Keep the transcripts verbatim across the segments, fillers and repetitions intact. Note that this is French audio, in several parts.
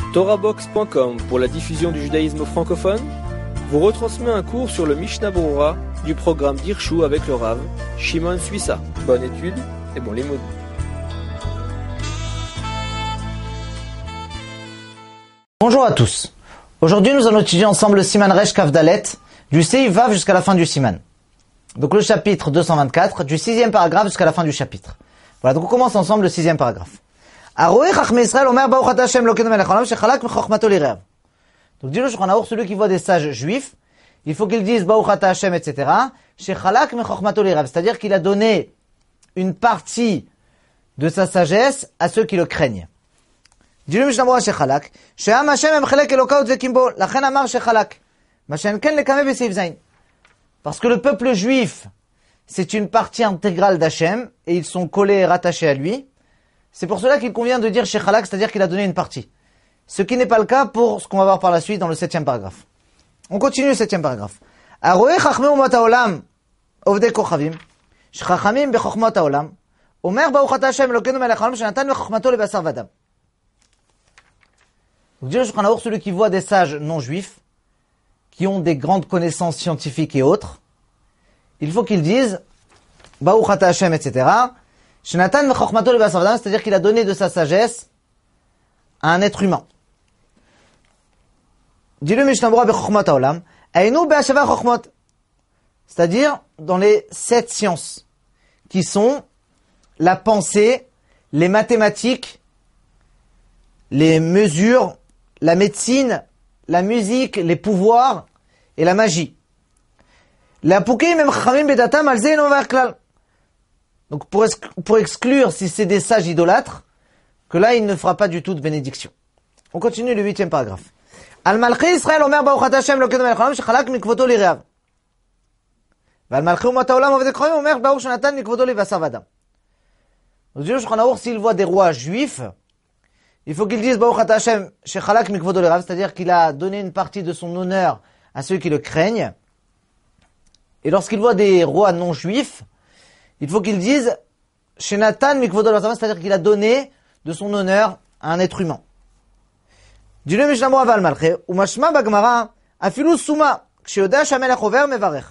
Torahbox point com pour la diffusion du judaïsme francophone vous retransmet un cours sur le Mishnah Berurah du programme d'Hirshu avec le Rav Shimon Suissa. Bonne étude et bon limoud. Bonjour à tous. Aujourd'hui, nous allons étudier ensemble le Siman Resh Kaf Dalet du Seif Vav jusqu'à la fin du Siman. Donc le chapitre deux cent vingt-quatre, du sixième paragraphe jusqu'à la fin du chapitre. Voilà, donc on commence ensemble le sixième paragraphe. Donc dit le Shulchan Aruch, celui qui voit des sages juifs, il faut qu'il dise Baruch Ata Hashem, et cetera. C'est-à-dire qu'il a donné une partie de sa sagesse à ceux qui le craignent. Dit le Mishnah Berurah Shechalak, She'am Hashem em chelek Elokaot vekimbo, lachen amar Shechalak, Mashen ken lekame beseif zayin. Parce que le peuple juif, c'est une partie intégrale d'Hachem, et ils sont collés et rattachés à lui. C'est pour cela qu'il convient de dire Shechalak, c'est-à-dire qu'il a donné une partie. Ce qui n'est pas le cas pour ce qu'on va voir par la suite dans le septième paragraphe. On continue le septième paragraphe. Aroe chachmei umat haolam, ovdei kochavim, shchachamim bechokmot haolam, omer baruch ata Hashem Elokeinu melech haolam, shenatan bechokmato lebasar vadam. Donc, dit le Shulchan Aruch, celui qui voit des sages non juifs, qui ont des grandes connaissances scientifiques et autres, il faut qu'ils disent Baruch Ata Hashem, et cetera. Shenatan mechokmato lebasar vadam, c'est-à-dire qu'il a donné de sa sagesse à un être humain. Dit le Mishnah Berurah bechokmot haolam, ainu be'ashava chokmot, c'est-à-dire dans les sept sciences, qui sont la pensée, les mathématiques, les mesures, la médecine, la musique, les pouvoirs et la magie. Donc pour, pour exclure si c'est des sages idolâtres, que là il ne fera pas du tout de bénédiction. On continue le huitième paragraphe. Al Malchi Israël omer Baruch Ata Hashem Elokeinu melech haolam shechalak mikvoto lireav. Val Malchi umat haolam ovdei kochavim omer Baruch shenatan mikvoto lebasar vadam. Donc Dieu Shulchan Aruch, s'il voit des rois juifs, il faut qu'il dise Baruch Ata Hashem shechalak mikvoto lireav, c'est-à-dire qu'il a donné une partie de son honneur à ceux qui le craignent. Et lorsqu'il voit des rois non juifs, il faut qu'il dise shenatan mikvoto lebasar vadam, c'est-à-dire qu'il a donné de son honneur à un être humain. Dit le Mishnah Berurah Val Malchi, umashma bagmara afilu suma ksheyoda shamelach over mevarech.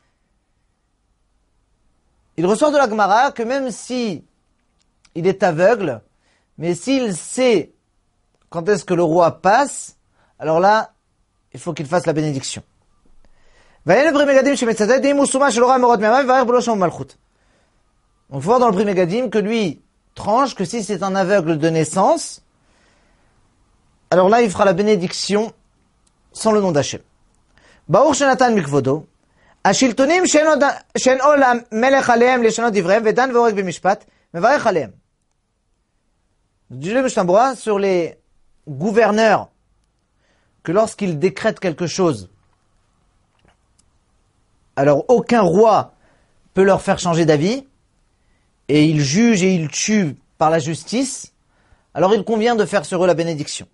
Il ressort de la Gemara que même si il est aveugle, mais s'il sait quand est-ce que le roi passe, alors là, il faut qu'il fasse la bénédiction. Donc il faut voir dans le Pri Megadim que lui tranche que si c'est un aveugle de naissance, alors là il fera la bénédiction sans le nom d'Hachem. Baruch shenatan mikvodo, ashiltonim shen ol melech alehem leshanot divreim vedan veorek b'mishpat mevarech alehem. Dit le Mishnah Berurah sur les gouverneurs que lorsqu'ils décrètent quelque chose, alors aucun roi peut leur faire changer d'avis, et ils jugent et ils tuent par la justice, alors il convient de faire sur eux la bénédiction.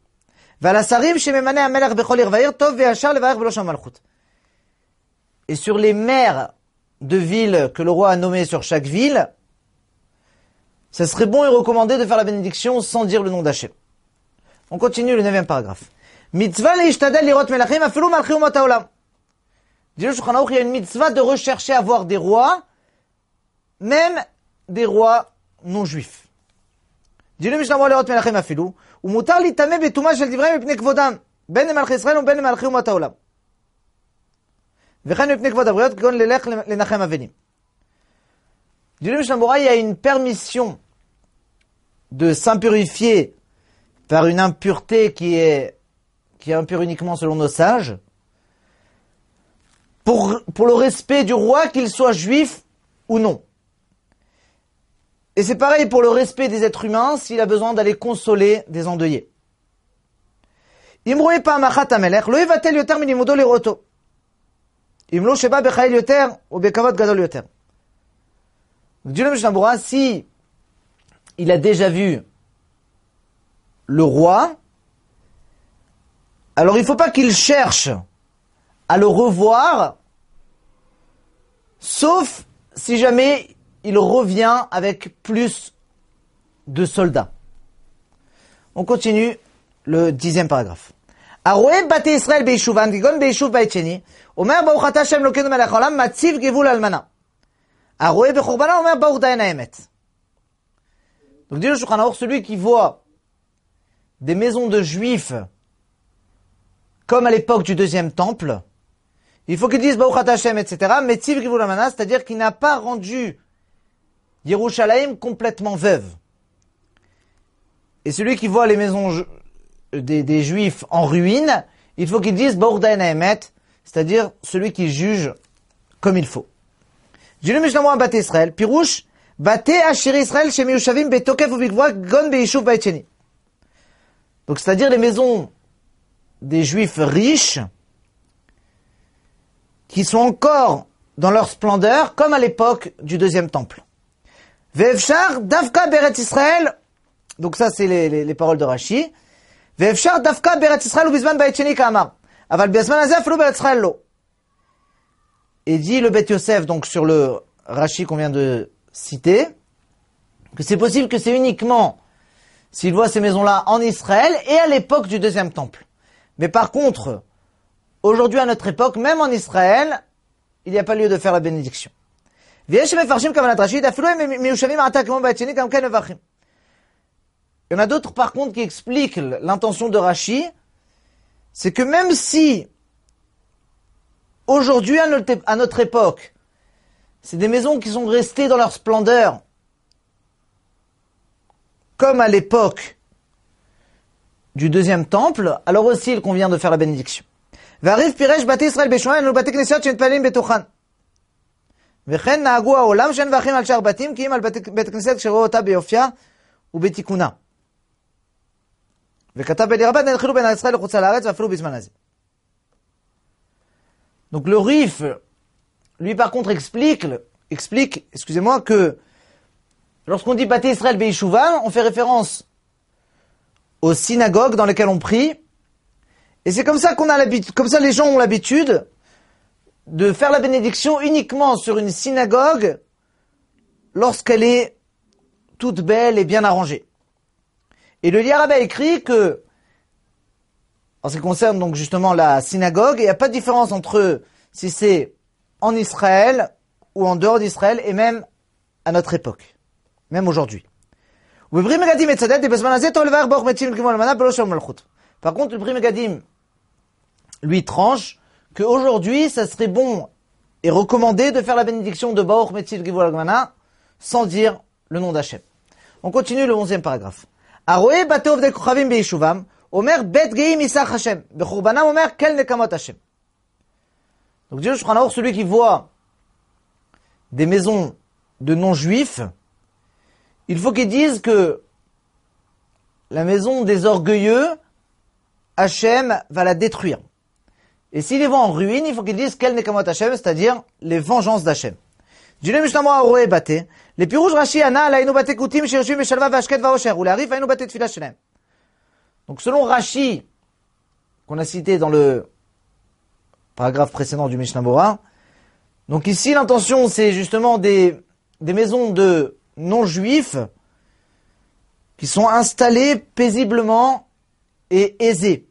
Et sur les maires de ville que le roi a nommés sur chaque ville, ça serait bon et recommandé de faire la bénédiction sans dire le nom d'Hachem. On continue le neuvième paragraphe. Mitzvah leishtadel lirot melachim afilu malchi umot haolam. Dit le Shulchan Aruch, il y a une mitzvah de rechercher à voir des rois, même des rois non juifs. Dit le Mishnah Berurah lirot melachim afilu, umutar litameh betuma shel divrei mipnei kvodam, ben lemalchi Israël ou ben lemalchi umot haolam. V'chen mipnei kvod habriot k'gon lelech lenachem avenim. Dit le Mishnah Berurah, il y a une permission de s'impurifier par une impureté qui est, qui est impure uniquement selon nos sages, pour, pour le respect du roi, qu'il soit juif ou non. Et c'est pareil pour le respect des êtres humains, s'il a besoin d'aller consoler des endeuillés. Imroé pa machat amelech, lo yevatel yoter minimudo leroto. Imlo sheba bechael yoter, ou bekavod gadol yoter. Dieu le Mishnah Berurah, si il a déjà vu le roi, alors il ne faut pas qu'il cherche à le revoir, sauf si jamais il revient avec plus de soldats. On continue le dixième paragraphe. Aroé bate Israël beishuvan, gigon beishuv baïtcheni, omer baruch ata Hashem Elokeinu melech haolam, matziv gevul almana. Aroé bechourbana, omer baruch dayan haemet. Donc dit le Shulchan Aruch, celui qui voit des maisons de juifs comme à l'époque du deuxième temple, il faut qu'il dise baruch ata Hashem, et cetera, matziv gevul almana, c'est-à-dire qu'il n'a pas rendu Yerushalayim complètement veuve. Et celui qui voit les maisons des, des juifs en ruine, il faut qu'il dise baruch dayan haemet, c'est-à-dire celui qui juge comme il faut. Dit le Mishnah Moura bate Israël, pirouche, bate ashir Israël chez Miyushavim betokef ubikvoa gon beishuv baïtcheni. Donc c'est-à-dire les maisons des juifs riches qui sont encore dans leur splendeur comme à l'époque du deuxième temple. Ve'efshar davka beret Israël, donc ça c'est les, les, les paroles de Rashi. Ve'efshar davka beret Israël ou bizman baïtcheni ka'amar. Aval bizman hazeh aflu beret Israël lo. Et dit le Bet Yosef, donc sur le Rashi qu'on vient de citer, que c'est possible que c'est uniquement s'il voit ces maisons-là en Israël et à l'époque du deuxième temple. Mais par contre, aujourd'hui à notre époque, même en Israël, il n'y a pas lieu de faire la bénédiction. Il y en a d'autres par contre qui expliquent l'intention de Rashi, c'est que même si aujourd'hui à notre, à notre époque, c'est des maisons qui sont restées dans leur splendeur, comme à l'époque du deuxième temple, alors aussi il convient de faire la bénédiction. V'arif piresh bate Israël b'shmoen anu bate knesiyot shenetpalim betochan. V'chen na'agu ha'olam shen v'achim al shar batim ki im al bet knesiyot kshero'u ota beyofya ubetikuna. V'katav beli rabat nilchilu ben Israël l'chutz ha'aretz v'afilu bizman hazeh. Donc le Rif, lui par contre explique, explique, excusez-moi, que lorsqu'on dit Bate Israël Beishuvan, on fait référence aux synagogues dans lesquelles on prie, et c'est comme ça qu'on a l'habitude, comme ça les gens ont l'habitude de faire la bénédiction uniquement sur une synagogue lorsqu'elle est toute belle et bien arrangée. Et le Liarab a écrit que, en ce qui concerne donc justement la synagogue, il n'y a pas de différence entre si c'est en Israël ou en dehors d'Israël, et même à notre époque, même aujourd'hui. Par contre, le Pri Megadim lui tranche qu'aujourd'hui, ça serait bon et recommandé de faire la bénédiction de Baruch Metziv Givul Almana sans dire le nom d'Hachem. On continue le onzième paragraphe. Aroé Bateov de Kochavim Beishuvam, Omer Bet Geim Isach Hashem, Bechurbanam Omer Kel Nekamot Hashem. Donc Dieu, je crois celui qui voit des maisons de non-juifs, il faut qu'ils disent que la maison des orgueilleux, Hachem va la détruire. Et s'il les voit en ruine, il faut qu'ils disent Kel Nekamot Hashem, c'est-à-dire les vengeances d'Hachem. Dieu le Mishnah Aroé Bate, les pirouges Rashi Ana, Laïnou Bate Koutim, Shirshim, Meshalva, Vashket, Vaosher, ou l'Arif, Laïnou Bate Tfilah Shelem. Donc selon Rashi, qu'on a cité dans le paragraphe précédent du Mishnah Bora, donc ici l'intention c'est justement des, des maisons de non-juifs qui sont installées paisiblement et aisées.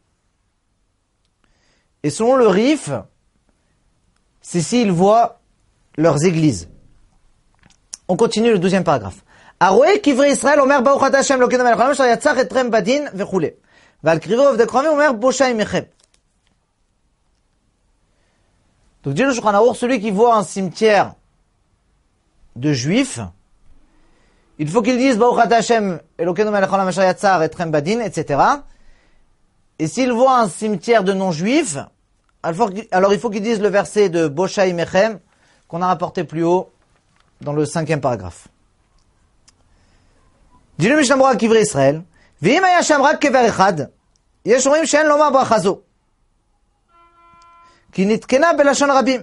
Et selon le Rif, c'est s'ils voient leurs églises. On continue le douzième paragraphe. Aroé kivre Israël omer baruch ata Hashem Elokeinu melech haolam asher yatzach etrem badin vechule. Val krivo ovdei kochavim omer bosha imechem. Donc dit le Shulchan Aruch, celui qui voit un cimetière de juifs, il faut qu'il dise baruch ata Hashem Elokeinu melech haolam asher yatzach etrem badin, et cetera. Et s'il voit un cimetière de non-juifs, alors il faut qu'il dise le verset de bosha imechem qu'on a rapporté plus haut dans le cinquième paragraphe. Dit le Mishnah Bora Kivre Israël, V'im haya sham rak kever echad, yesh omrim she'en lomar bracha zo, ki nitkena belashon rabim.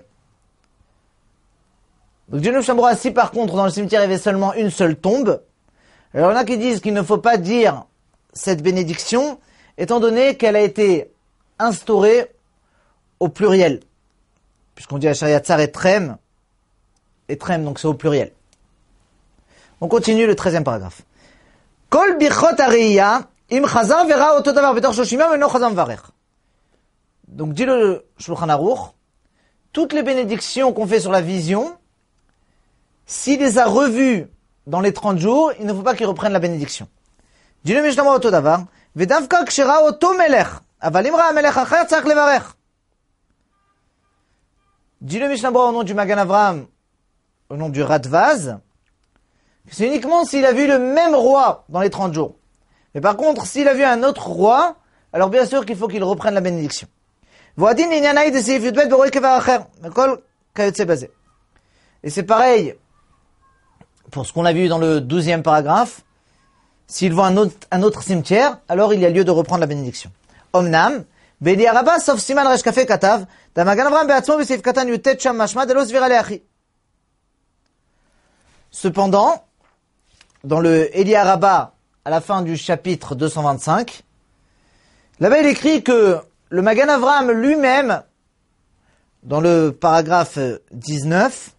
Donc dit le Mishnah Bora, si par contre dans le cimetière il y avait seulement une seule tombe, alors il y en a qui disent qu'il ne faut pas dire cette bénédiction, étant donné qu'elle a été instaurée au pluriel. Puisqu'on dit Asher Yatzar et Trem, et Trem, donc c'est au pluriel. On continue le treizième paragraphe. Kol birchot hariya Im chazar vera oto davar betor shoshim yom eno chazar mevarech. Donc dit le Shulchan Aruch, toutes les bénédictions qu'on fait sur la vision, s'il les a revues dans les trente jours, il ne faut pas qu'il reprenne la bénédiction. Dit le Mishnah oto davar, vedavka kshera oto melech, aval imra melech acher tzarich levarech. Dit le Mishnah au nom du Magan Avraham, au nom du Radvaz, c'est uniquement s'il a vu le même roi dans les trente jours. Mais par contre, s'il a vu un autre roi, alors bien sûr qu'il faut qu'il reprenne la bénédiction. Et c'est pareil pour ce qu'on a vu dans le douzième paragraphe. S'il voit un autre, un autre cimetière, alors il y a lieu de reprendre la bénédiction. Omnam, Beli Araba, sauf Siman Resh Kafé Katav, Damagan Avram Beatzmo Besif Katan Yutet Sham Mashma Delos Viraleachi. Cependant, dans le Eli Araba, à la fin du chapitre deux cent vingt-cinq, là-bas il écrit que le Magan Avraham lui-même, dans le paragraphe dix-neuf,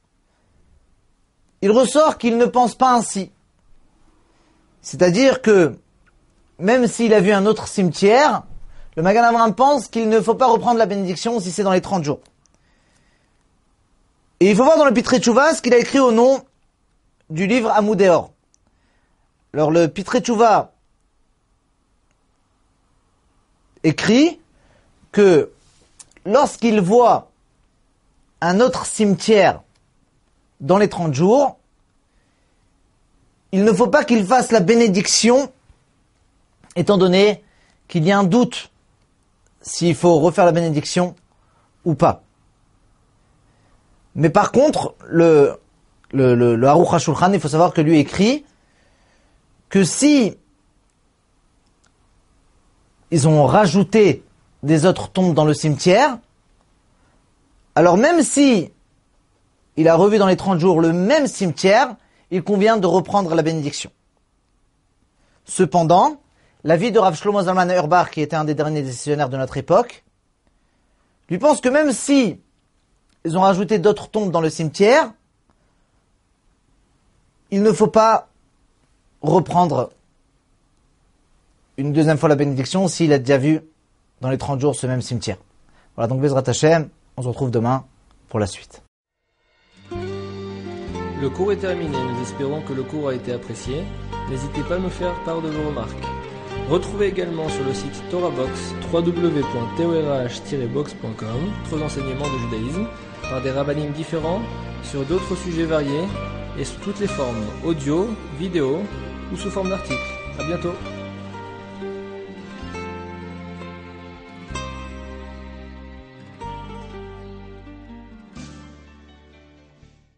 il ressort qu'il ne pense pas ainsi. C'est-à-dire que, même s'il a vu un autre cimetière, le Magan Avraham pense qu'il ne faut pas reprendre la bénédiction si c'est dans les trente jours. Et il faut voir dans le Pitrei Teshuvah ce qu'il a écrit au nom du livre Amoudei Or. Alors le Pitrei Teshuvah écrit que lorsqu'il voit un autre cimetière dans les trente jours, il ne faut pas qu'il fasse la bénédiction, étant donné qu'il y a un doute s'il faut refaire la bénédiction ou pas. Mais par contre, le, le, le, le Aruch HaShulchan, il faut savoir que lui écrit que si ils ont rajouté des autres tombes dans le cimetière, alors même si il a revu dans les trente jours le même cimetière, il convient de reprendre la bénédiction. Cependant, l'avis de Rav Shlomo Zalman Auerbach, qui était un des derniers décisionnaires de notre époque, lui pense que même si ils ont rajouté d'autres tombes dans le cimetière, il ne faut pas reprendre une deuxième fois la bénédiction s'il a déjà vu dans les trente jours ce même cimetière. Voilà, donc Bezrat Hashem, on se retrouve demain pour la suite. Le cours est terminé, nous espérons que le cours a été apprécié. N'hésitez pas à nous faire part de vos remarques. Retrouvez également sur le site TorahBox w w w point torah tiret box point com d'autres enseignements de judaïsme par des rabbinim différents sur d'autres sujets variés et sous toutes les formes audio, vidéo ou sous forme d'articles. À bientôt.